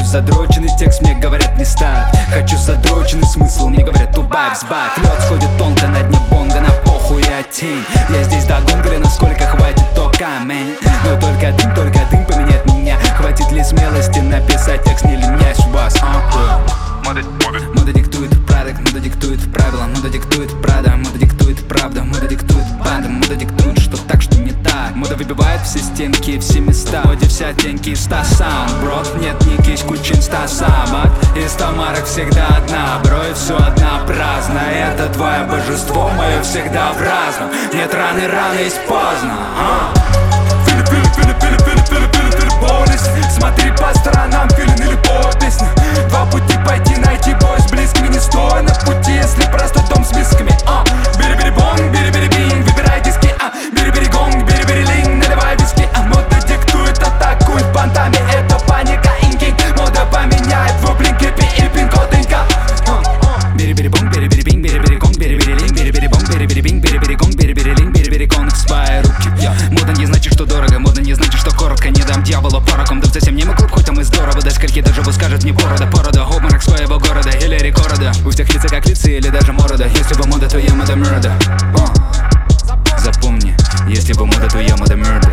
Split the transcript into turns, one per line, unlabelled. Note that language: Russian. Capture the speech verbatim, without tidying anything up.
задроченный текст, мне говорят не ставь. Хочу задроченный смысл, мне говорят убавь, сбавь. Лед сходит тонко на дне бонга, на похуй я тень. Я здесь до гонга, насколько хватит тока, мэн. Но только дым, только дым поменяет меня. Хватит ли смелости написать текст, не ленясь у вас, а? Мода, мода. Мода диктует продакт, мода диктует правила, мода диктует правда, мода диктует правда, мода диктует банда, мода диктует, что так, что не так. Мода выбивает все стенки и все места. В моде все оттенки ста саунд, бро. Нет ни кич-кучин, ста самок. И ста марок всегда одна, бро, и все однообразно. Это твое божество, мое всегда в разном. Нет раны, рано есть поздно, а? Смотри по сторонам, филин или подпись. Два пути пойти, найти бой с близкими. Не стой на пути, если просто дом с мисками, а. Бери-бери-бонг, бери-бери-бинг, выбирай диски, а. Бери-бери-гонг, бери-бери-линг, наливай виски, а. Мода диктует, атакует понтами. Это паника, инкинг. Мода поменяет в блинке, пи и пин-коденька. Бери-бери-бонг, бери-бери-бинг, бери-бери-гонг, бери-бери-линг, бери-бери-бонг, бери-бери-бинг, бери-бери-гонг, бери-бери-линг, бери-бери-конг. Свои руки. Мода не значит, что дорого, мода не значит, что коротко. Не дам дьяволу пороком, да совсем не мой клуб, хоть там и здорово. До скольки даже скажет мне порода, порода, обморок своего города или рекорда. У всех лица как лица или даже морода. Если бы мода, то я мода мёрда. Запомни, если бы мода, то я мода мёрда.